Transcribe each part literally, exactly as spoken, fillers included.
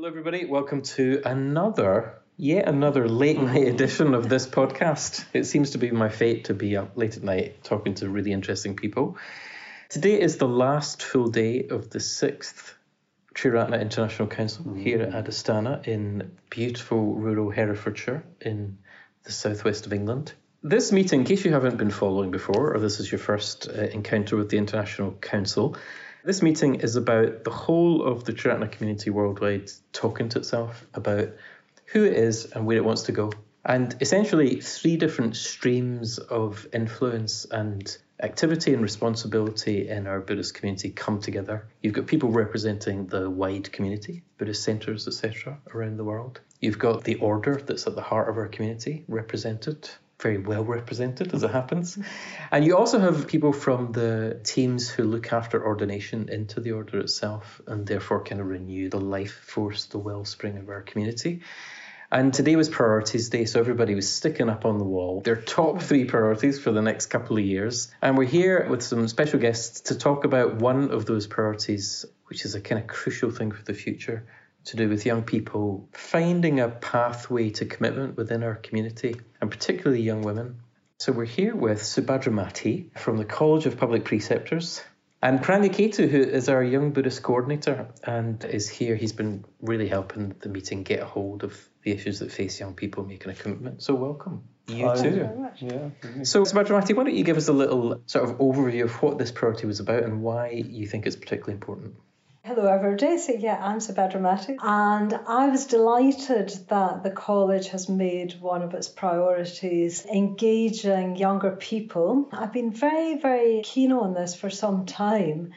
everybody. Welcome to another, yet another late night edition of this podcast. It seems to be my fate to be up late at night talking to really interesting people. Today is the last full day of the sixth Triratna International Council mm. here at Adastana in beautiful rural Herefordshire in the southwest of England. This meeting, in case you haven't been following before, or this is your first uh, encounter with the International Council, this meeting is about the whole of the Triratna community worldwide talking to itself about who it is and where it wants to go. And essentially three different streams of influence and activity and responsibility in our Buddhist community come together. You've got people representing the wide community, Buddhist centres, et cetera, around the world. You've got the order that's at the heart of our community represented, very well represented as it happens. And you also have people from the teams who look after ordination into the order itself and therefore kind of renew the life force, the wellspring of our community. And today was Priorities Day, so everybody was sticking up on the wall their top three priorities for the next couple of years. And we're here with some special guests to talk about one of those priorities, which is a kind of crucial thing for the future, to do with young people finding a pathway to commitment within our community, and particularly young women. So we're here with Subhadra Mati from the College of Public Preceptors, and Pranya Ketu, who is our Young Buddhist Coordinator and is here. He's been really helping the meeting get a hold of the issues that face young people making a commitment. So welcome. You Hi. too. Thank you very much. Yeah. So Subhadra Mati, why don't you give us a little sort of overview of what this priority was about and why you think it's particularly important? Hello everybody, so yeah, I'm Subhadra Mati, and I was delighted that the college has made one of its priorities engaging younger people. I've been very, very keen on this for some time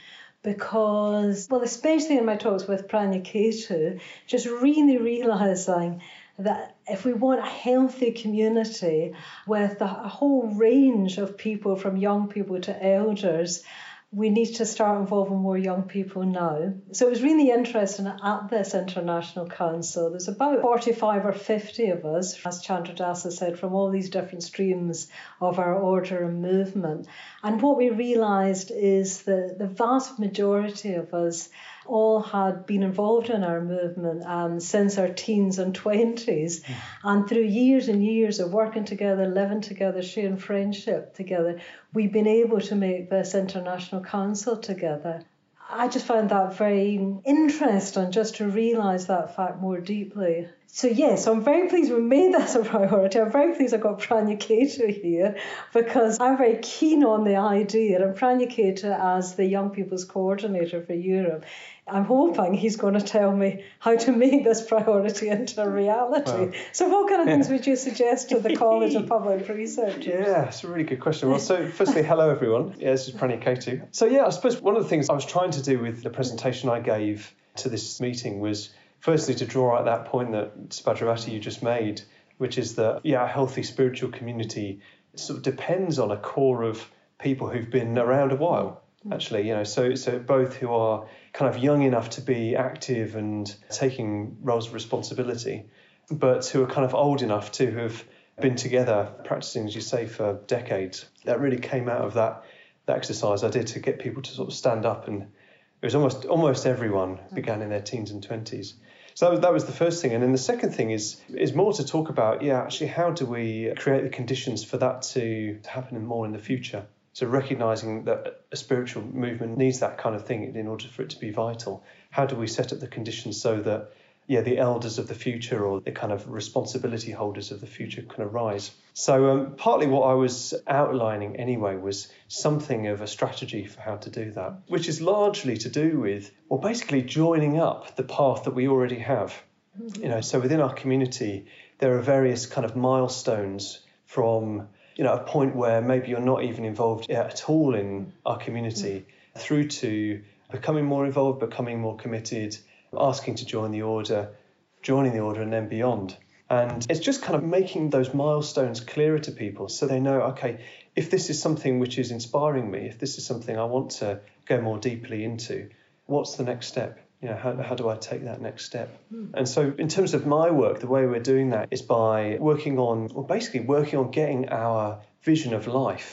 because, well, especially in my talks with Pranya Ketu, just really realising that if we want a healthy community with a whole range of people from young people to elders, we need to start involving more young people now. So it was really interesting at this International Council. There's about forty-five or fifty of us, as Chandradasa said, from all these different streams of our order and movement. And what we realised is that the vast majority of us all had been involved in our movement um, since our teens and twenties. Mm. And through years and years of working together, living together, sharing friendship together, we've been able to make this International Council together. I just found that very interesting just to realise that fact more deeply. So yes, I'm very pleased we made this a priority. I'm very pleased I've got Pranya Ketu here because I'm very keen on the idea, and Pranya Ketu as the Young People's Coordinator for Europe, I'm hoping he's going to tell me how to make this priority into a reality. Wow. So what kind of things would you suggest to the College of Public Preceptors? Yeah, it's a really good question. Well, so firstly, hello everyone. Yeah, this is Pranya Ketu. So yeah, I suppose one of the things I was trying to do with the presentation I gave to this meeting was firstly to draw out that point that Subhadra Mati you just made, which is that, yeah, a healthy spiritual community sort of depends on a core of people who've been around a while. Actually, you know, so so both who are kind of young enough to be active and taking roles of responsibility, but who are kind of old enough to have been together practicing, as you say, for decades. That really came out of that, that exercise I did to get people to sort of stand up, and it was almost almost everyone began in their teens and twenties. So that was, that was the first thing. And then the second thing is is more to talk about, yeah, actually, how do we create the conditions for that to, to happen more in the future? So recognising that a spiritual movement needs that kind of thing in order for it to be vital. How do we set up the conditions so that, yeah, the elders of the future or the kind of responsibility holders of the future can arise? So um, partly what I was outlining anyway was something of a strategy for how to do that, which is largely to do with, well, basically joining up the path that we already have. Mm-hmm. You know, so within our community, there are various kind of milestones from, you know, a point where maybe you're not even involved at all in our community, mm-hmm. through to becoming more involved, becoming more committed, asking to join the order, joining the order, and then beyond. And it's just kind of making those milestones clearer to people so they know, okay, if this is something which is inspiring me, if this is something I want to go more deeply into, what's the next step? You know, how, how do I take that next step? Mm. And so in terms of my work, the way we're doing that is by working on, well, basically working on getting our vision of life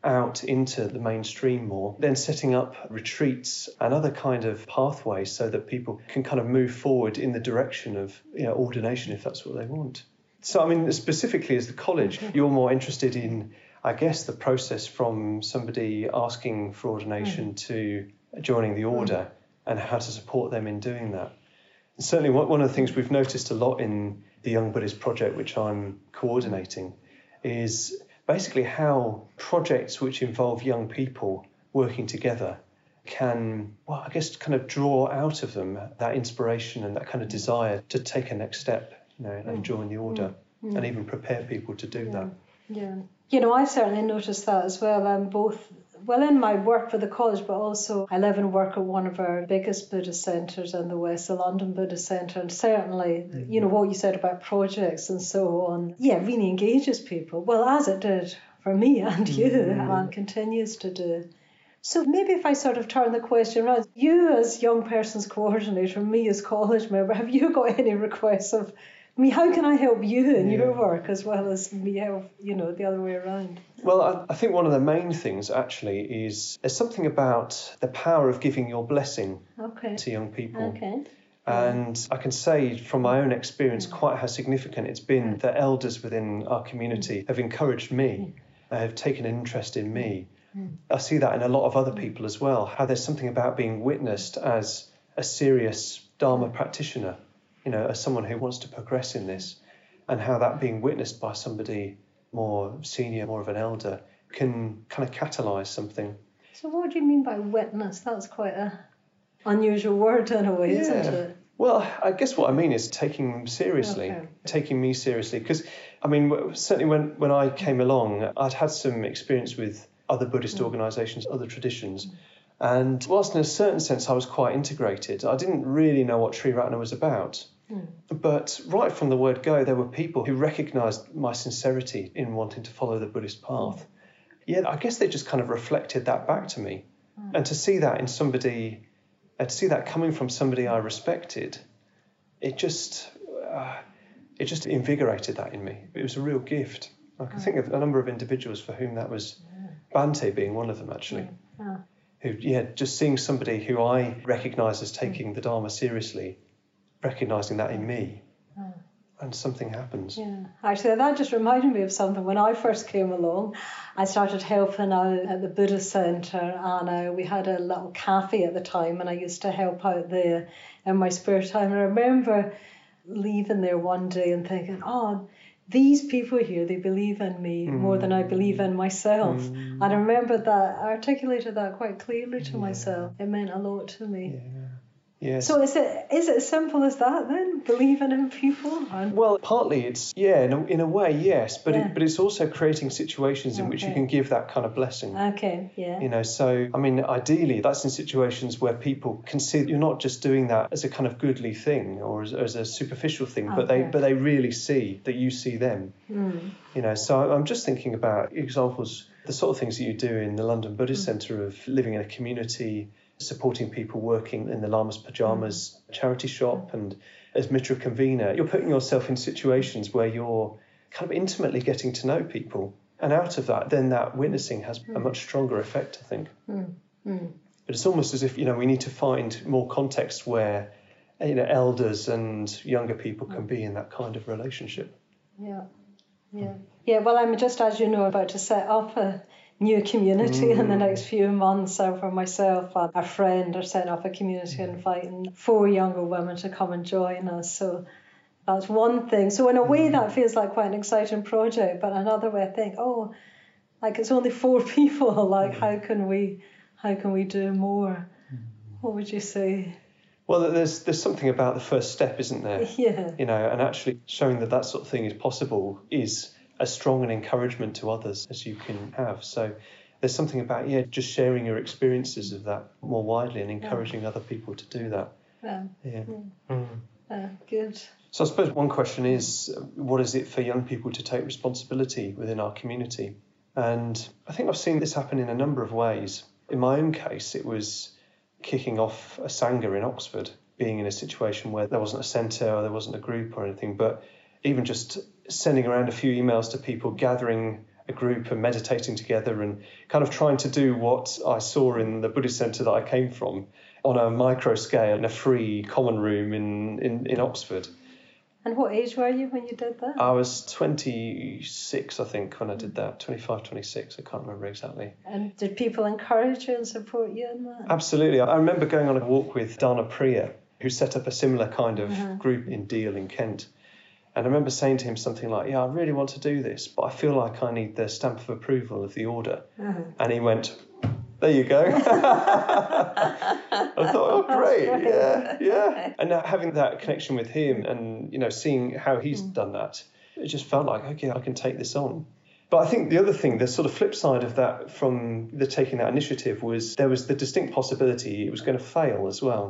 out into the mainstream more, then setting up retreats and other kind of pathways so that people can kind of move forward in the direction of, you know, ordination if that's what they want. So, I mean, specifically as the college, you're more interested in, I guess, the process from somebody asking for ordination mm. to joining the order mm. and how to support them in doing that. And certainly one of the things we've noticed a lot in the Young Buddhist Project, which I'm coordinating, is basically how projects which involve young people working together can, well, I guess, kind of draw out of them that inspiration and that kind of desire to take a next step, you know, and join the order mm. and even prepare people to do yeah. that. Yeah. You know, I've certainly noticed that as well. I'm both, well, in my work for the college, but also I live and work at one of our biggest Buddhist centres in the West, the London Buddhist Centre, and certainly, mm-hmm. you know, what you said about projects and so on, yeah, really engages people. Well, as it did for me and you, mm-hmm. and continues to do. So maybe if I sort of turn the question around, you as young person's coordinator, me as college member, have you got any requests of, I mean, how can I help you in yeah. your work as well as me help, you know, the other way around? Well, I, I think one of the main things actually is there's something about the power of giving your blessing okay. to young people. Okay. And yeah. I can say from my own experience quite how significant it's been yeah. that elders within our community have encouraged me, yeah. have taken an interest in me. Yeah. I see that in a lot of other people as well, how there's something about being witnessed as a serious Dharma practitioner, you know, as someone who wants to progress in this, and how that being witnessed by somebody more senior, more of an elder, can kind of catalyse something. So what do you mean by witness? That's quite a unusual word in a way, yeah. isn't it? Well, I guess what I mean is taking them seriously, okay. taking me seriously. Because, I mean, certainly when, when I came along, I'd had some experience with other Buddhist mm. organisations, other traditions. Mm. And whilst in a certain sense I was quite integrated, I didn't really know what Triratna was about. Mm. But right from the word go, there were people who recognised my sincerity in wanting to follow the Buddhist path. Mm. Yeah, I guess they just kind of reflected that back to me. Mm. And to see that in somebody, and to see that coming from somebody I respected, it just, uh, it just invigorated that in me. It was a real gift. I can mm. think of a number of individuals for whom that was, Bhante being one of them actually. Mm. Mm. Who, yeah, just seeing somebody who I recognise as taking the Dharma seriously, recognising that in me, oh. and something happens. Yeah, actually, that just reminded me of something. When I first came along, I started helping out at the Buddhist Centre, and uh, we had a little cafe at the time, and I used to help out there in my spare time. And I remember leaving there one day and thinking, oh, these people here, they believe in me mm. more than I believe in myself. Mm. And I remember that, I articulated that quite clearly to yeah. myself. It meant a lot to me. Yeah. Yes. So is it is it as simple as that then, believing in people? Well, partly it's, yeah, in a, in a way, yes, but yeah. it, but it's also creating situations in okay. which you can give that kind of blessing. Okay, yeah. You know, so, I mean, ideally, that's in situations where people can see you're not just doing that as a kind of goodly thing or as, as a superficial thing, okay. but they but they really see that you see them. Mm. You know, so I'm just thinking about examples, the sort of things that you do in the London Buddhist mm. Centre of living in a community, supporting people working in the Lama's Pyjamas mm. charity shop, and as Mitra convener, you're putting yourself in situations where you're kind of intimately getting to know people. And out of that, then that witnessing has mm. a much stronger effect, I think. Mm. Mm. But it's almost as if, you know, we need to find more context where, you know, elders and younger people can be in that kind of relationship. Yeah, yeah. Yeah, well, I'm just, as you know, about to set up a new community mm. in the next few months. So for myself and a friend are setting up a community and inviting four younger women to come and join us. So that's one thing. So in a way that feels like quite an exciting project, but another way I think, oh, like it's only four people, like mm. how can we how can we do more? Mm. What would you say? Well, there's there's something about the first step, isn't there? Yeah. You know, and actually showing that that sort of thing is possible is as strong an encouragement to others as you can have. So there's something about, yeah, just sharing your experiences of that more widely and encouraging yeah. other people to do that. Yeah. Yeah. yeah. Mm. Uh, good. So I suppose one question is, what is it for young people to take responsibility within our community? And I think I've seen this happen in a number of ways. In my own case, it was kicking off a Sangha in Oxford, being in a situation where there wasn't a centre or there wasn't a group or anything, but even just sending around a few emails to people, gathering a group and meditating together and kind of trying to do what I saw in the Buddhist centre that I came from on a micro scale in a free common room in, in, in Oxford. And what age were you when you did that? I was twenty-six, I think, when I did that. twenty-five, twenty-six, I can't remember exactly. And did people encourage you and support you in that? Absolutely. I remember going on a walk with Dana Priya, who set up a similar kind of uh-huh. group in Deal in Kent. And I remember saying to him something like, yeah, I really want to do this, but I feel like I need the stamp of approval of the order. Uh-huh. And he went, there you go. I thought, oh, great, great. yeah, yeah. And now having that connection with him and, you know, seeing how he's mm. done that, it just felt like, okay, I can take this on. But I think the other thing, the sort of flip side of that from the taking that initiative was there was the distinct possibility it was going to fail as well.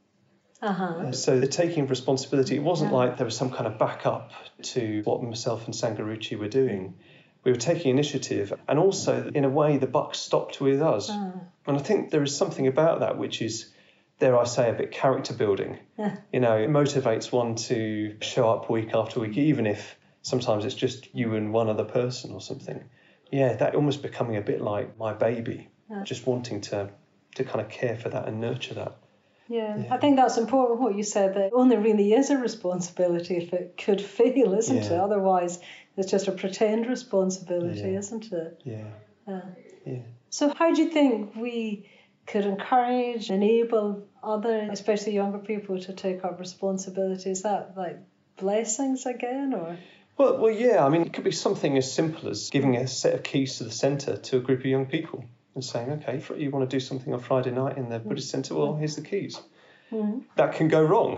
Uh-huh. So the taking of responsibility, it wasn't yeah. like there was some kind of backup to what myself and Sangharuchi were doing. We were taking initiative, and also, in a way, the buck stopped with us. Uh. And I think there is something about that which is, dare I say, a bit character building. Yeah. You know, it motivates one to show up week after week, even if sometimes it's just you and one other person or something. Yeah, that almost becoming a bit like my baby, yeah. just wanting to, to kind of care for that and nurture that. Yeah. yeah, I think that's important what you said, that it only really is a responsibility if it could fail, isn't yeah. it? Otherwise, it's just a pretend responsibility, yeah. isn't it? Yeah. Uh, yeah. So how do you think we could encourage, enable other, especially younger people, to take up responsibility? Is that like blessings again, or? Well, well, yeah. I mean, it could be something as simple as giving a set of keys to the centre to a group of young people. And saying, okay, you want to do something on Friday night in the Buddhist centre? Well, here's the keys. Mm-hmm. That can go wrong.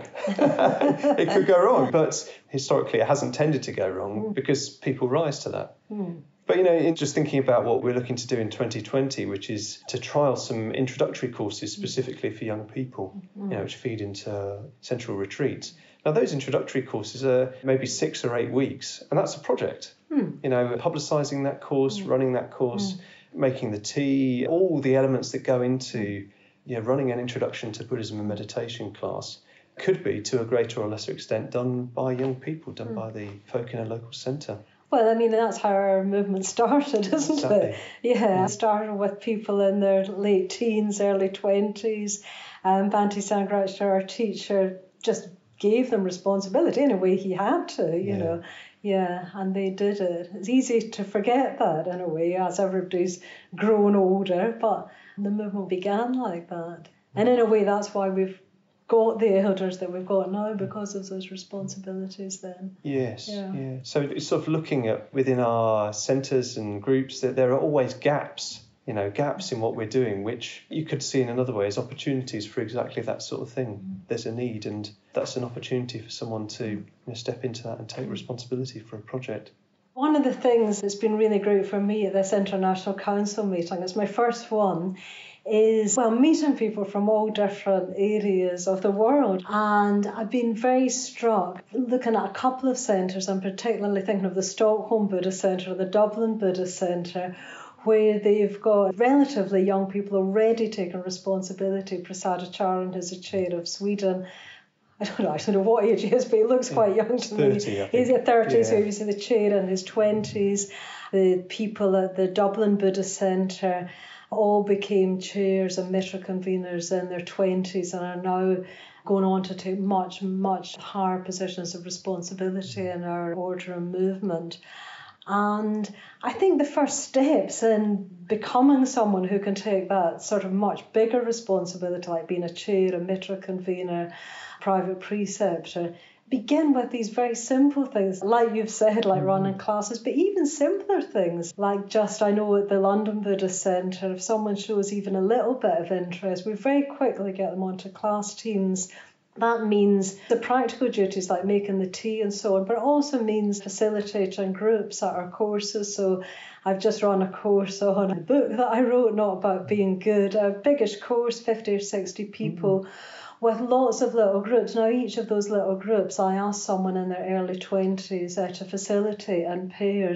It could go wrong, but historically it hasn't tended to go wrong mm. because people rise to that. Mm. But, you know, just thinking about what we're looking to do in twenty twenty, which is to trial some introductory courses specifically for young people, mm. you know, which feed into central retreats. Now, those introductory courses are maybe six or eight weeks, and that's a project. Mm. You know, publicising that course, mm. running that course, mm. making the tea, all the elements that go into you know, running an introduction to Buddhism and meditation class could be, to a greater or lesser extent, done by young people, done mm. by the folk in a local centre. Well, I mean, that's how our movement started, isn't exactly. it? Yeah, yeah, it started with people in their late teens, early twenties. Um, Bhante Sangharakshita, our teacher, just gave them responsibility in a way he had to, you yeah. know. Yeah, and they did it. It's easy to forget that in a way as everybody's grown older, but the movement began like that. And in a way, that's why we've got the elders that we've got now, because of those responsibilities then. Yes, yeah. yeah. So it's sort of looking at within our centres and groups that there are always gaps, you know, gaps in what we're doing, which you could see in another way as opportunities for exactly that sort of thing. Mm. There's a need, and that's an opportunity for someone to you know, step into that and take responsibility for a project. One of the things that's been really great for me at this International Council meeting, it's my first one, is, well, meeting people from all different areas of the world. And I've been very struck looking at a couple of centres. I'm particularly thinking of the Stockholm Buddhist Centre or the Dublin Buddhist Centre, where they've got relatively young people already taking responsibility. Prasad Charan, who's a chair of Sweden, I don't know, I don't know what age he is, but he looks quite young to me. thirty, I think. He's at thirty, yeah. so he was in the chair in his twenties. The people at the Dublin Buddhist Centre all became chairs and mitra conveners in their twenties and are now going on to take much, much higher positions of responsibility in our order and movement. And I think the first steps in becoming someone who can take that sort of much bigger responsibility, like being a chair, a mitra convener, private preceptor, begin with these very simple things, like you've said, like mm-hmm. running classes, but even simpler things, like just, I know at the London Buddhist Centre, if someone shows even a little bit of interest, we very quickly get them onto class teams. That means the practical duties like making the tea and so on, but it also means facilitating groups at our courses. So I've just run a course on a book that I wrote, not about being good, a biggish course, fifty or sixty people, mm-hmm. with lots of little groups. Now, each of those little groups, I asked someone in their early twenties uh, to facilitate in pairs.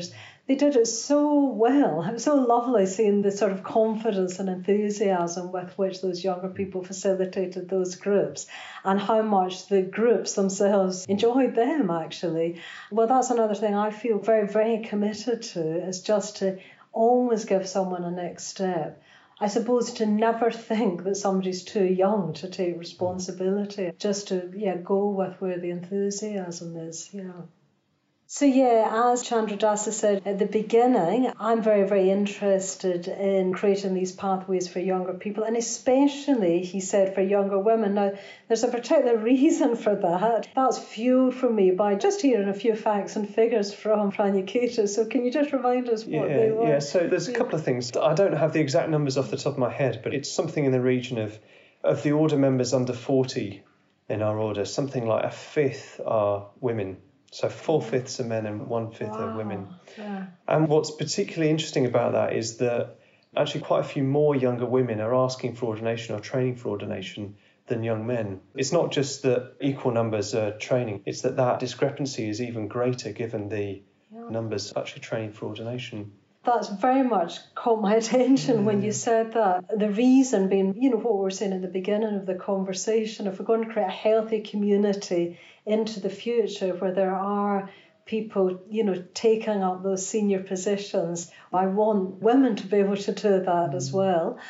they did it so well. It was so lovely seeing the sort of confidence and enthusiasm with which those younger people facilitated those groups, and how much the groups themselves enjoyed them, actually. Well, that's another thing I feel very, very committed to, is just to always give someone a next step. I suppose to never think that somebody's too young to take responsibility, just to yeah go with where the enthusiasm is. Yeah. So yeah, as Chandra Dasa said at the beginning, I'm very, very interested in creating these pathways for younger people, and especially, he said, for younger women. Now, there's a particular reason for that. That's fueled for me by just hearing a few facts and figures from Pranyaketa. So can you just remind us what yeah, they were? Yeah, so there's a couple of things. I don't have the exact numbers off the top of my head, but it's something in the region of, of the order members under forty in our order, something like a fifth are women. So four-fifths are men and one-fifth Wow. are women. Yeah. And what's particularly interesting about that is that actually quite a few more younger women are asking for ordination or training for ordination than young men. It's not just that equal numbers are training, it's that that discrepancy is even greater given the Yeah. numbers actually training for ordination. That's very much caught my attention when you said that. The reason being, you know, what we were saying at the beginning of the conversation, if we're going to create a healthy community into the future where there are people, you know, taking up those senior positions, I want women to be able to do that mm. as well.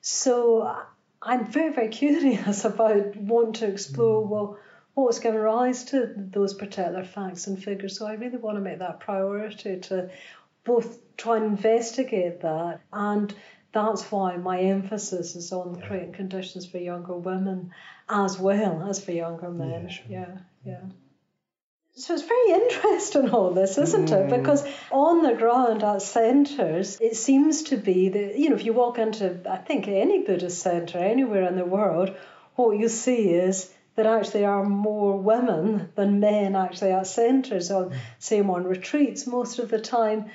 So I'm very, very curious about wanting to explore, mm. well, what was giving rise to those particular facts and figures. So I really want to make that a priority to both try and investigate that, and that's why my emphasis is on yeah. creating conditions for younger women as well as for younger men. Yeah, sure. yeah, yeah. So it's very interesting all this, isn't mm. it? Because on the ground at centres, it seems to be that, you know, if you walk into, I think, any Buddhist centre anywhere in the world, what you see is there actually are more women than men actually at centres, or same on retreats most of the time.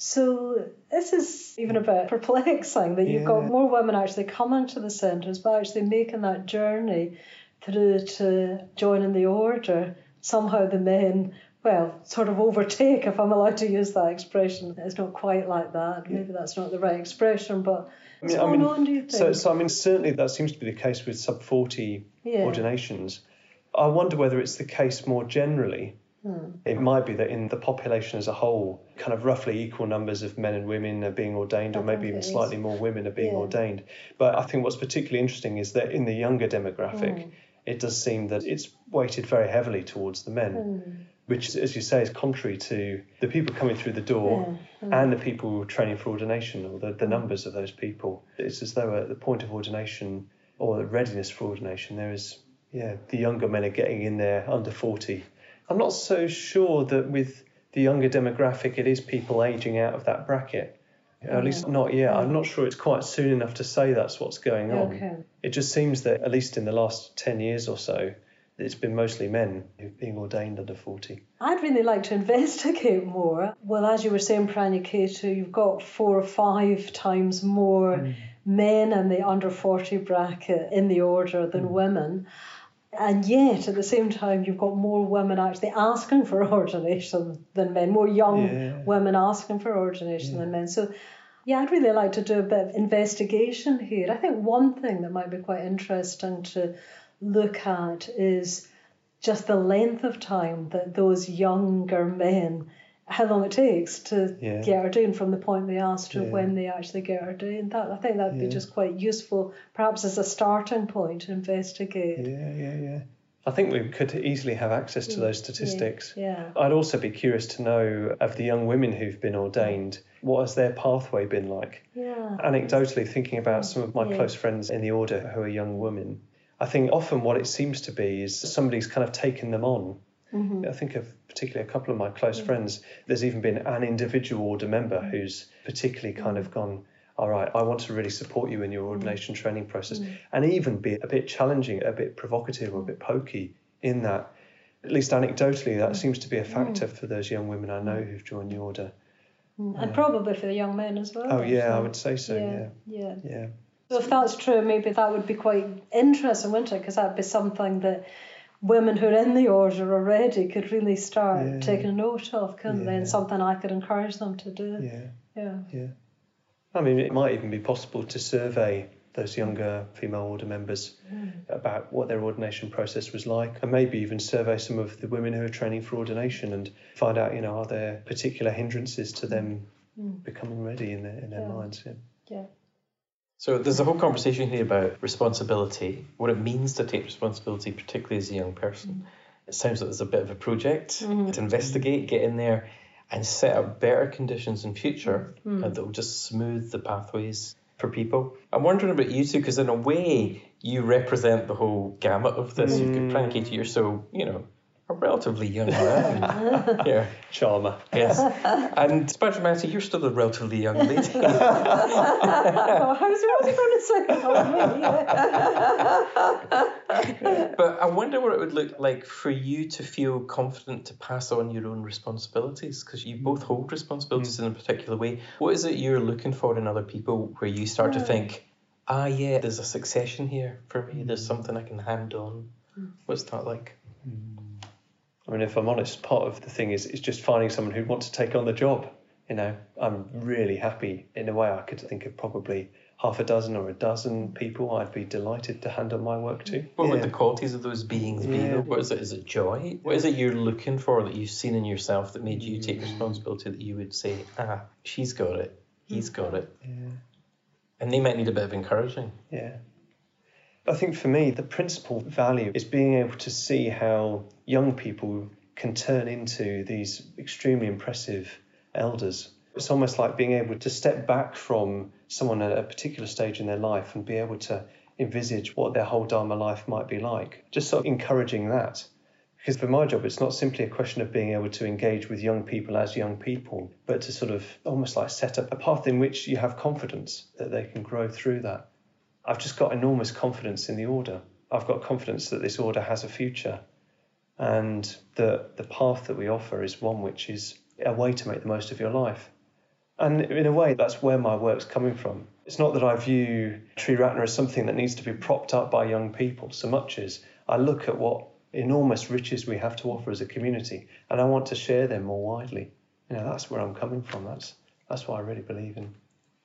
So this is even a bit perplexing that you've yeah. got more women actually coming to the centres, but actually making that journey through to joining the order. Somehow the men, well, sort of overtake, if I'm allowed to use that expression. It's not quite like that. Maybe that's not the right expression, but what's I mean, going I mean, on, do you think? So, so, I mean, certainly that seems to be the case with sub forty yeah. ordinations. I wonder whether it's the case more generally. Hmm. It might be that in the population as a whole, kind of roughly equal numbers of men and women are being ordained, or maybe even slightly more women are being yeah. ordained. But I think what's particularly interesting is that in the younger demographic, hmm. it does seem that it's weighted very heavily towards the men, hmm. which, as you say, is contrary to the people coming through the door yeah. hmm. and the people training for ordination, or the, the hmm. numbers of those people. It's as though at the point of ordination, or the readiness for ordination, there is, yeah, the younger men are getting in there under forty. I'm not so sure that with the younger demographic it is people ageing out of that bracket. Or at least not yet. I'm not sure it's quite soon enough to say that's what's going on. Okay. It just seems that, at least in the last ten years or so, it's been mostly men who've been ordained under forty. I'd really like to investigate more. Well, as you were saying, Pranyaketa, you've got four or five times more mm. men in the under forty bracket in the order than mm. women. And yet, at the same time, you've got more women actually asking for ordination than men, more young yeah. women asking for ordination yeah. than men. So, yeah, I'd really like to do a bit of investigation here. I think one thing that might be quite interesting to look at is just the length of time that those younger men, how long it takes to yeah. get ordained from the point they ask to yeah. when they actually get ordained. That I think that would yeah. be just quite useful, perhaps as a starting point to investigate. Yeah, yeah, yeah. I think we could easily have access to yeah. those statistics. Yeah. I'd also be curious to know of the young women who've been ordained, what has their pathway been like? Yeah. Anecdotally, thinking about some of my yeah. close friends in the order who are young women, I think often what it seems to be is somebody's kind of taken them on. Mm-hmm. I think of particularly a couple of my close yeah. friends. There's even been an individual order member mm-hmm. who's particularly kind of gone, all right, I want to really support you in your ordination mm-hmm. training process, mm-hmm. and even be a bit challenging, a bit provocative or a bit pokey in that. At least anecdotally, that mm-hmm. seems to be a factor mm-hmm. for those young women I know who've joined the order. Mm-hmm. And yeah. probably for the young men as well. Oh, yeah, so. I would say so, yeah. Yeah. yeah. yeah. So if that's true, maybe that would be quite interesting, wouldn't it? Because that would be something that women who are in the order already could really start Yeah. taking note of, couldn't they? Yeah. And something I could encourage them to do. Yeah. Yeah. Yeah. I mean, it might even be possible to survey those younger female order members Mm. about what their ordination process was like, and maybe even survey some of the women who are training for ordination and find out, you know, are there particular hindrances to them Mm. becoming ready in their in their Yeah. minds? Yeah. Yeah. So there's a whole conversation here about responsibility, what it means to take responsibility, particularly as a young person. It sounds like there's a bit of a project Mhm. to investigate, get in there and set up better conditions in future Mm. uh, that will just smooth the pathways for people. I'm wondering about you two, because in a way you represent the whole gamut of this. You've got Frankie, you're so, you know, a relatively young man. Yeah. Charmer. Yes. And Spadra Matty, you're still a relatively young lady. Oh, how's it going to say about me? But I wonder what it would look like for you to feel confident to pass on your own responsibilities, because you both hold responsibilities in a particular way. What is it you're looking for in other people where you start to think, ah, yeah, there's a succession here for me, there's something I can hand on? What's that like? I mean, if I'm honest, part of the thing is is just finding someone who wants to take on the job. You know, I'm really happy. In a way, I could think of probably half a dozen or a dozen people I'd be delighted to hand on my work to. What Yeah. would the qualities of those beings be? Yeah. Though? What is it? Is it joy? What is it you're looking for that you've seen in yourself that made you take responsibility, that you would say, ah, she's got it, he's got it? Yeah. And they might need a bit of encouraging. Yeah. I think for me, the principal value is being able to see how young people can turn into these extremely impressive elders. It's almost like being able to step back from someone at a particular stage in their life and be able to envisage what their whole Dharma life might be like. Just sort of encouraging that. Because for my job, it's not simply a question of being able to engage with young people as young people, but to sort of almost like set up a path in which you have confidence that they can grow through that. I've just got enormous confidence in the order. I've got confidence that this order has a future, and that the path that we offer is one which is a way to make the most of your life. And in a way, that's where my work's coming from. It's not that I view Triratna as something that needs to be propped up by young people so much as I look at what enormous riches we have to offer as a community, and I want to share them more widely. You know, that's where I'm coming from. That's that's what I really believe in.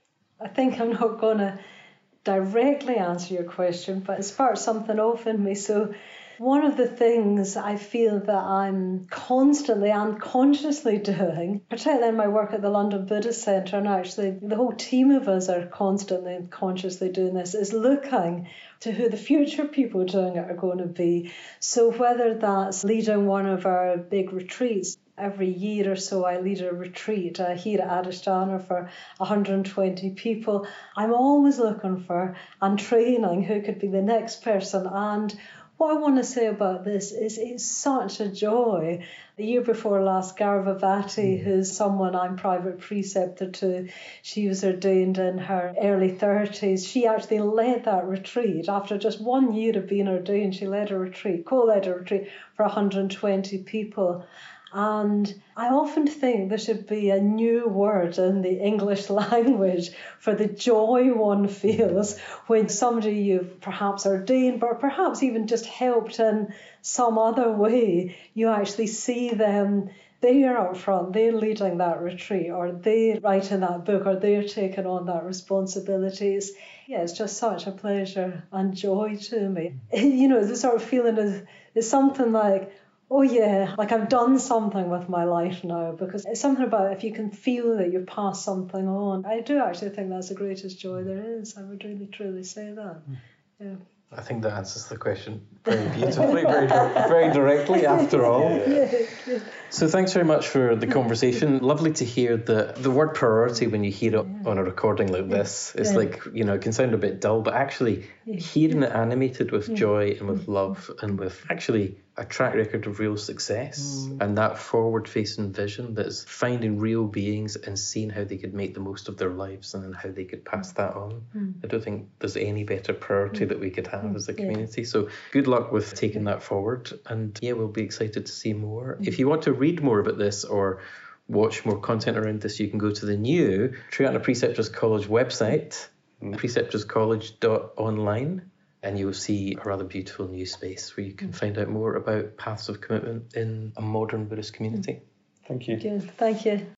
I think I'm not going to directly answer your question, but it sparked something off in me. So one of the things I feel that I'm constantly and consciously doing, particularly in my work at the London Buddhist Centre, and actually the whole team of us are constantly and consciously doing this, is looking to who the future people doing it are going to be. So whether that's leading one of our big retreats, every year or so I lead a retreat uh, here at Adhisthana for one hundred twenty people. I'm always looking for and training who could be the next person. And what I want to say about this is it's such a joy. The year before last, Garvavati, who's someone I'm private preceptor to, she was ordained in her early thirties. She actually led that retreat. After just one year of being ordained, she led a retreat, co-led a retreat for one hundred twenty people. And I often think there should be a new word in the English language for the joy one feels when somebody you've perhaps ordained, but perhaps even just helped in some other way, you actually see them, they're up front, they're leading that retreat, or they're writing that book, or they're taking on that responsibilities. Yeah, it's just such a pleasure and joy to me. You know, the sort of feeling is, is something like, oh yeah, like I've done something with my life now, because it's something about if you can feel that you've passed something on. I do actually think that's the greatest joy there is. I would really truly say that. Yeah. I think that answers the question very beautifully, very very directly after all. Yeah, yeah. So thanks very much for the conversation. Lovely to hear the the word priority when you hear it on a recording like this. It's Yeah. like, you know, it can sound a bit dull, but actually hearing it animated with joy and with love and with actually a track record of real success and that forward-facing vision that is finding real beings and seeing how they could make the most of their lives and how they could pass that on. I don't think there's any better priority that we could have as a community. So good luck with taking that forward. And yeah, we'll be excited to see more. If you want to read more about this or watch more content around this, you can go to the new Triratna Preceptors College website, preceptors college dot online. and you will see a rather beautiful new space where you can find out more about paths of commitment in a modern Buddhist community. Thank you. Good. Thank you.